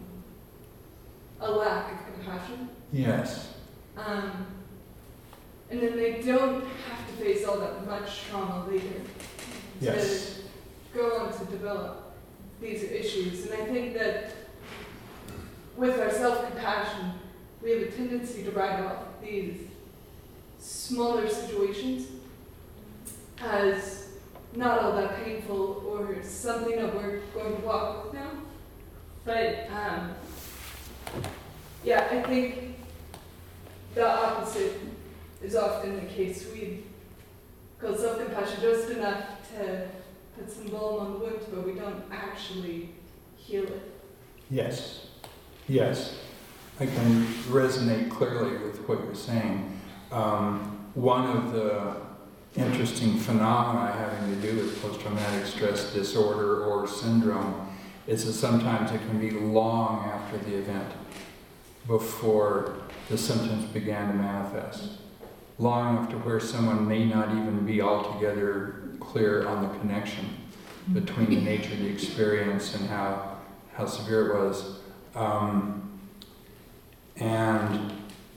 a lack of compassion. Yes. Um, and then they don't have to face all that much trauma later Yes. to go on to develop these issues. And I think that with our self-compassion, we have a tendency to write off these smaller situations as not all that painful or something that we're going to walk with now. But um, yeah, I think the opposite is often the case. We call self-compassion just enough to put some balm on the wound, but we don't actually heal it. Yes. Yes. I can resonate clearly with what you're saying. Um, one of the interesting phenomena having to do with post-traumatic stress disorder or syndrome is that sometimes it can be long after the event before the symptoms began to manifest. Long enough to where someone may not even be altogether clear on the connection between the nature of the experience and how, how severe it was. Um, and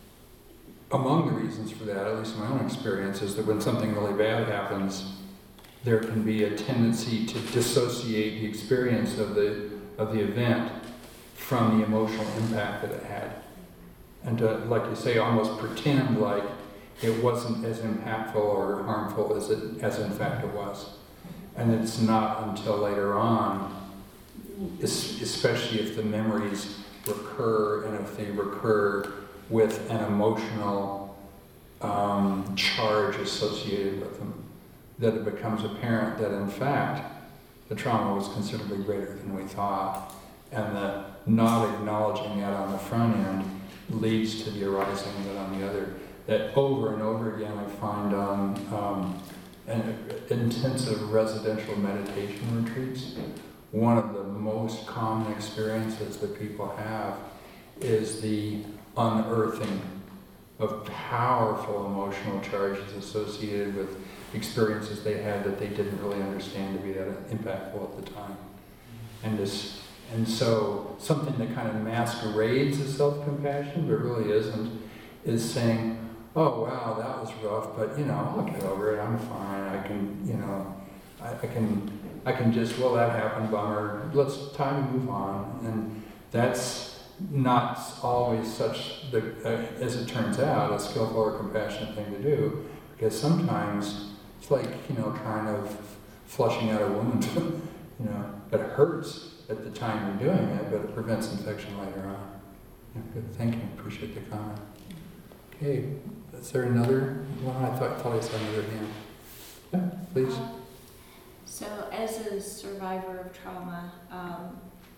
among the reasons for that, at least in my own experience, is that when something really bad happens, there can be a tendency to dissociate the experience of the, of the event from the emotional impact that it had. And to, like you say, almost pretend like it wasn't as impactful or harmful as it, as in fact it was. And it's not until later on, especially if the memories recur and if they recur with an emotional um, charge associated with them, that it becomes apparent that in fact the trauma was considerably greater than we thought, and that not acknowledging that on the front end leads to the arising of it on the other. That over and over again I find on um, an intensive residential meditation retreats, one of the most common experiences that people have is the unearthing of powerful emotional charges associated with experiences they had that they didn't really understand to be that impactful at the time. And this, and so something that kind of masquerades as self-compassion but really isn't, is saying, oh wow, that was rough, but you know, I'll get over it, I'm fine, I can, you know, I, I can I can just, well that happened, bummer, let's time to move on. And that's not always such, the, uh, as it turns out, a skillful or compassionate thing to do, because sometimes it's like, you know, kind of flushing out a wound. You know, it hurts at the time you're doing it, but it prevents infection later on. Yeah, good, thank you, appreciate the comment. Okay, is there another one? I thought, thought I saw another hand. Yeah, please. Um, so as a survivor of trauma, um,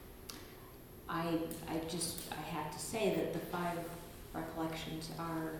I, I just, I have to say that the five recollections are,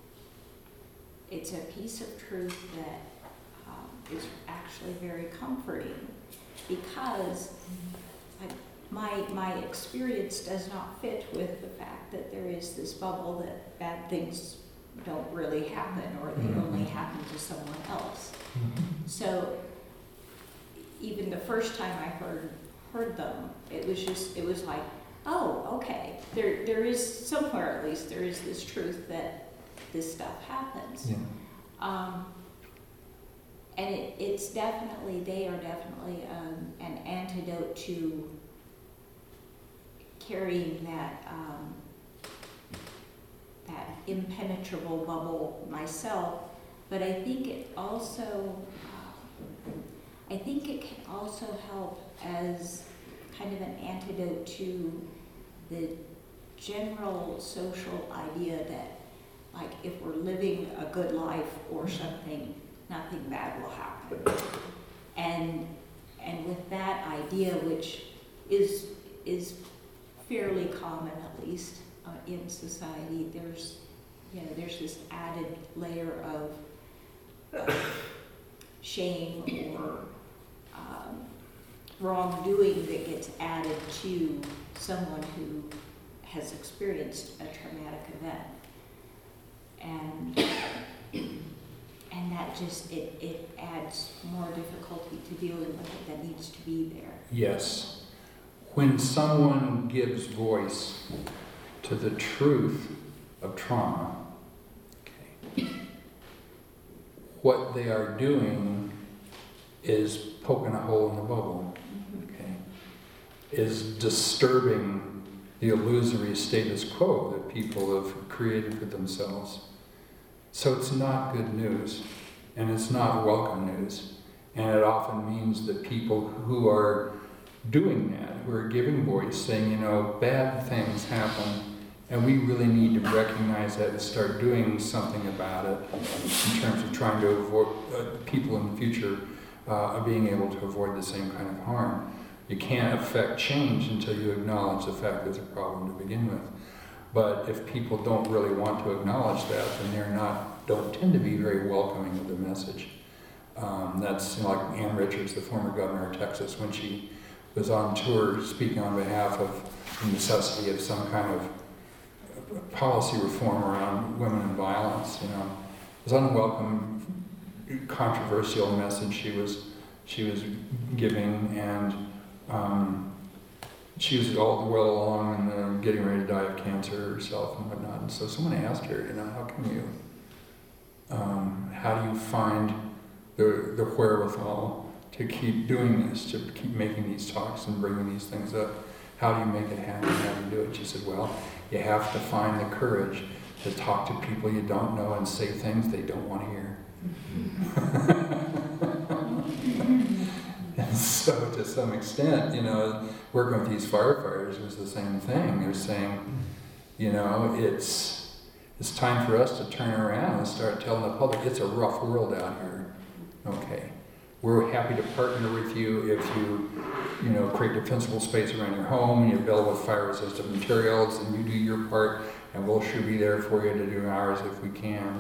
it's a piece of truth that um, is actually very comforting, because I, my, my experience does not fit with the fact that there is this bubble that bad things don't really happen, or they only happen to someone else. Mm-hmm. so even the first time I heard heard them, it was just it was like, oh, okay. There there is somewhere at least there is this truth that this stuff happens. Yeah. Um, and it, it's definitely, they are definitely um, an antidote to carrying that um, that impenetrable bubble myself. But I think it also, uh, I think it can also help as kind of an antidote to the general social idea that, like, if we're living a good life or something, nothing bad will happen. And and with that idea, which is is fairly common, at least uh, in society, there's you know there's this added layer of uh, shame or um, wrongdoing that gets added to someone who has experienced a traumatic event. And and that just, it, it adds more difficulty to dealing with it that needs to be there. Yes. When someone gives voice to the truth of trauma, okay, what they are doing is poking a hole in the bubble, okay, is disturbing the illusory status quo that people have created for themselves. So it's not good news, and it's not welcome news, and it often means that people who are doing that, who are giving voice, saying, you know, bad things happen, and we really need to recognize that and start doing something about it in terms of trying to avoid uh, people in the future uh, being able to avoid the same kind of harm. You can't affect change until you acknowledge the fact there's a problem to begin with. But if people don't really want to acknowledge that, then they're not, don't tend to be very welcoming of the message. Um, that's, you know, like Ann Richards, the former governor of Texas, when she was on tour speaking on behalf of the necessity of some kind of policy reform around women and violence. You know, it was an unwelcome, controversial message she was she was giving, and um, she was all well along and uh, getting ready to die of cancer herself and whatnot. And so someone asked her, you know, how can you, um, how do you find the the wherewithal to keep doing this, to keep making these talks and bringing these things up? How do you make it happen? How do you do it? She said, well, you have to find the courage to talk to people you don't know and say things they don't want to hear. And so to some extent, you know, working with these firefighters was the same thing. They're saying, you know, it's it's time for us to turn around and start telling the public it's a rough world out here. Okay. We're happy to partner with you if you, you know, create defensible space around your home and you build with fire-resistant materials and you do your part, and we'll sure be there for you to do ours if we can.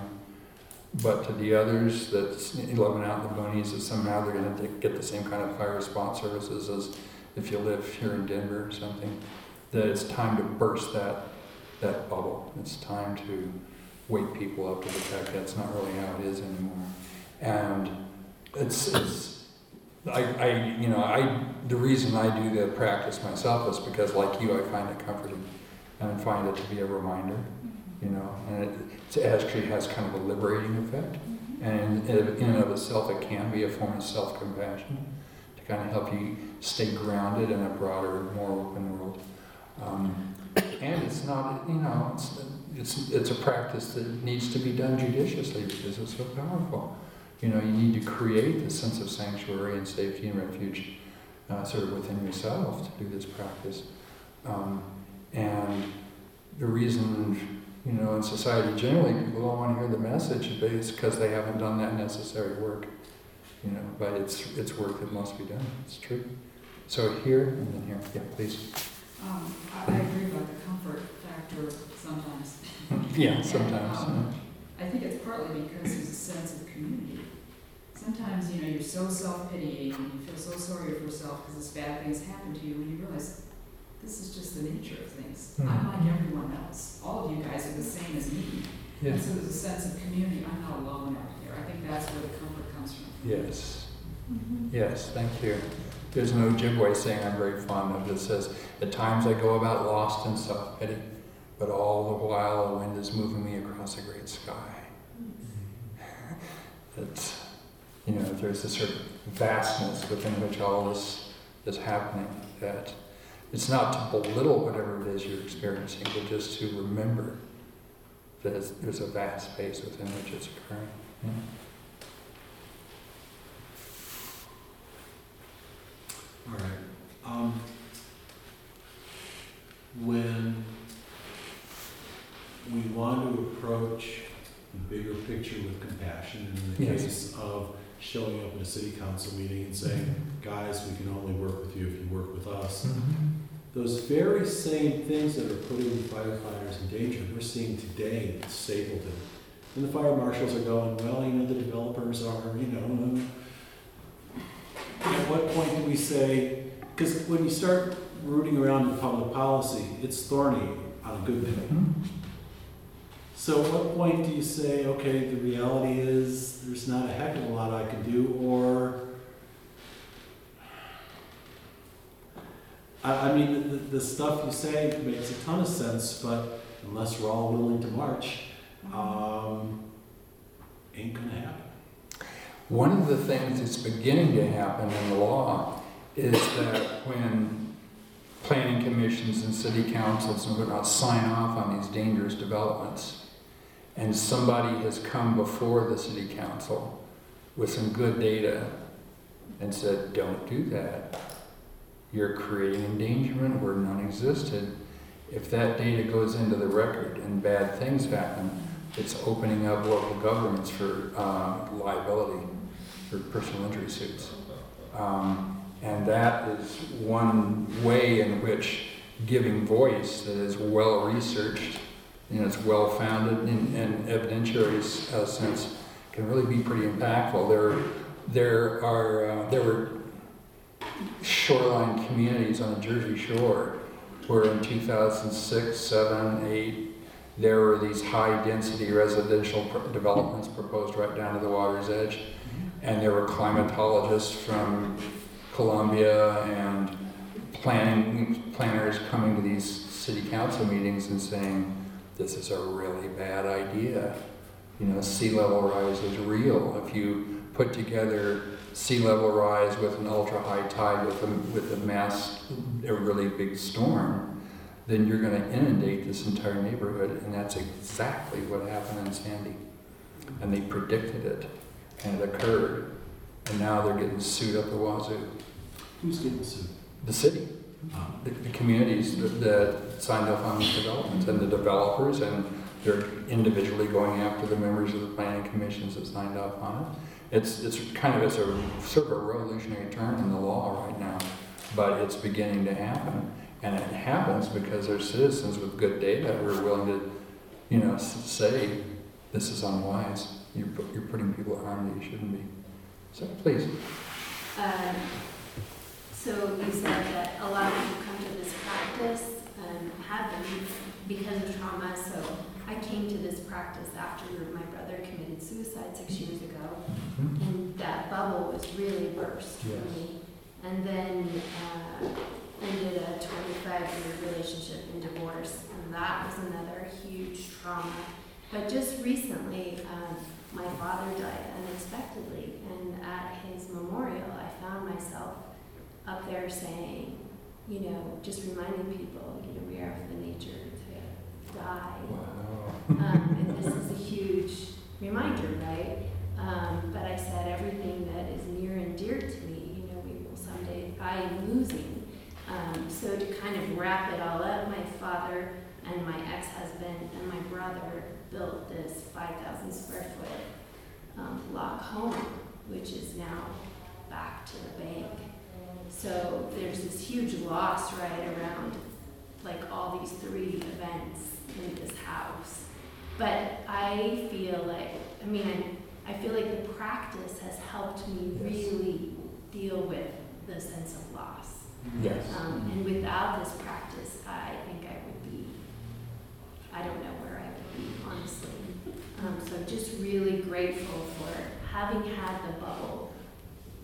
But to the others that's living out in the boonies, that somehow they're going to get the same kind of fire response services as if you live here in Denver or something, that it's time to burst that that bubble. It's time to wake people up to the fact that's not really how it is anymore. And It's, it's I, I, you know, I, the reason I do the practice myself is because, like you, I find it comforting, and I find it to be a reminder, you know, and it, it actually has kind of a liberating effect, and in and of itself, it can be a form of self-compassion to kind of help you stay grounded in a broader, more open world. Um, and it's not, you know, it's, it's, it's a practice that needs to be done judiciously because it's so powerful. You know, you need to create this sense of sanctuary and safety and refuge uh, sort of within yourself to do this practice. Um, and the reason, you know, in society generally people don't want to hear the message is because they haven't done that necessary work. You know, but it's it's work that must be done. It's true. So here and then here. Yeah, please. Um, I, I agree about the comfort factor sometimes. Yeah, sometimes. Um, I think it's partly because there's a sense of community. Sometimes, you know, you're so self-pitying and you feel so sorry for yourself because this bad things happen to you, and you realize this is just the nature of things. Mm-hmm. I'm like everyone else. All of you guys are the same as me. Yeah. And so there's a sense of community. I'm not alone out here. I think that's where the comfort comes from. Yes. Yes, thank you. There's an Ojibwe saying I'm very fond of that says, at times I go about lost in self-pity, but all the while the wind is moving me across a great sky. It's, you know, there's this sort of vastness within which all this is happening, that it's not to belittle whatever it is you're experiencing, but just to remember that it's, there's a vast space within which it's occurring. Yeah. All right. Um, when we want to approach the bigger picture with compassion, in the Yes. case of showing up at a city council meeting and saying, guys, we can only work with you if you work with us, those very same things that are putting firefighters in danger, we're seeing today in Stapleton. And the fire marshals are going, well, you know, the developers are, you know, at what point do we say, because when you start rooting around in public policy, it's thorny on a good day. So at what point do you say, okay, the reality is there's not a heck of a lot I can do, or, I, I mean, the, the stuff you say makes a ton of sense, but unless we're all willing to march, um, ain't gonna happen. One of the things that's beginning to happen in the law is that when planning commissions and city councils and whatnot sign off on these dangerous developments, and somebody has come before the city council with some good data and said, don't do that. You're creating endangerment where none existed. If that data goes into the record and bad things happen, it's opening up local governments for uh, liability, for personal injury suits. Um, and that is one way in which giving voice that is well-researched, you know, it's well-founded in, in evidentiary uh, sense, can really be pretty impactful. There, there are, uh, there were shoreline communities on the Jersey Shore where in two thousand six, seven, eight, there were these high-density residential pr- developments proposed right down to the water's edge. And there were climatologists from Columbia and planning planners coming to these city council meetings and saying, this is a really bad idea. You know, sea level rise is real. If you put together sea level rise with an ultra high tide with a, with a mass, a really big storm, then you're going to inundate this entire neighborhood. And that's exactly what happened in Sandy. And they predicted it. And it occurred, and now they're getting sued up the wazoo. Who's getting sued? The city, the, the communities that, that signed up on these developments, and the developers, and they're individually going after the members of the planning commissions that signed up on it. It's it's kind of it's a sort of a revolutionary turn in the law right now, but it's beginning to happen, and it happens because there's citizens with good data who are willing to, you know, say this is unwise. You're, you're putting people at harm that you shouldn't be. So please. Um, so you said that a lot of people come to this practice and have been because of trauma. So I came to this practice after my brother committed suicide six years ago, Mm-hmm. and that bubble was really burst Yes. for me. And then uh, ended a twenty-five year relationship in divorce, and that was another huge trauma. But just recently, um, my father died unexpectedly, and at his memorial, I found myself up there saying, you know, just reminding people, you know, we are of the nature to die. Wow. Um, and this is a huge reminder, right? Um, but I said everything that is near and dear to me, you know, we will someday, I am losing. Um, so to kind of wrap it all up, my father and my ex-husband and my brother built this five thousand square foot um, log home, which is now back to the bank. So there's this huge loss right around like all these three events in this house. But I feel like, I mean, I, I feel like the practice has helped me really deal with the sense of loss. Yes. Um, and without this practice, I think I would be, I don't know where I would be, honestly. Um, so just really grateful for having had the bubble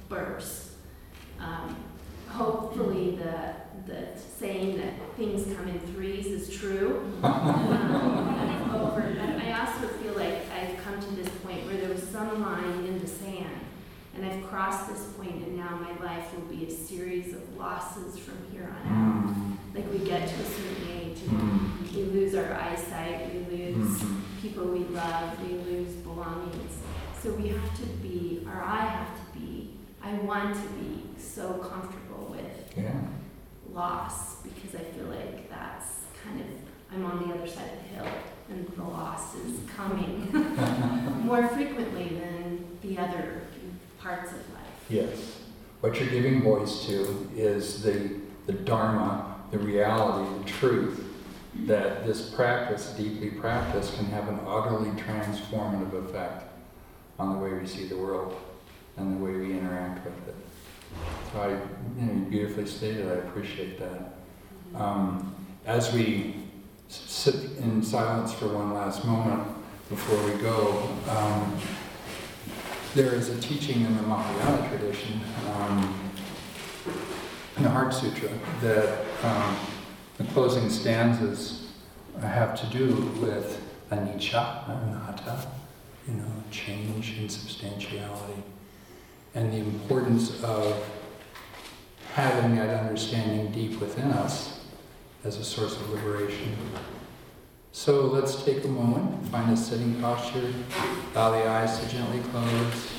burst. Um, hopefully the, the saying that things come in threes is true. Um, over, but I also feel like I've come to this point where there was some line in the sand, and I've crossed this point, and now my life will be a series of losses from here on out. Mm. Like we get to a certain age, and we lose our eyesight, we lose Mhm. people we love, we lose belongings. So we have to be, or I have to be, I want to be so comfortable with Yeah. loss, because I feel like that's kind of, I'm on the other side of the hill, and the loss is coming more frequently than the other parts of life. Yes. What you're giving voice to is the, the dharma, the reality, the truth, that this practice, deeply practiced, can have an utterly transformative effect on the way we see the world and the way we interact with it. So I, you know, you beautifully stated, I appreciate that. Um, as we s- sit in silence for one last moment before we go, um, there is a teaching in the Mahayana tradition, um, in the Heart Sutra, that um, the closing stanzas have to do with anicca, anatta, you know, change and substantiality, and the importance of having that understanding deep within us as a source of liberation. So let's take a moment, find a sitting posture, allow the eyes to gently close.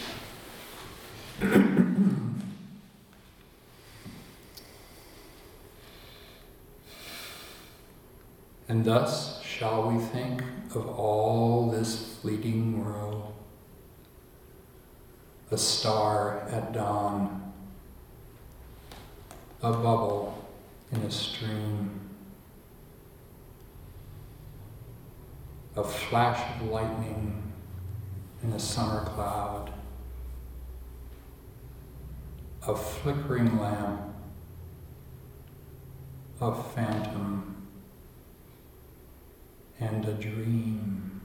And thus shall we think of all this fleeting world, a star at dawn, a bubble in a stream, a flash of lightning in a summer cloud, a flickering lamp, a phantom, and a dream.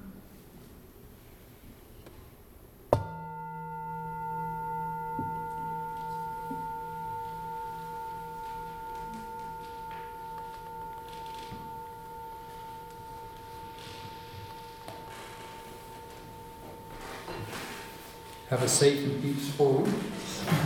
Have a safe and peaceful week.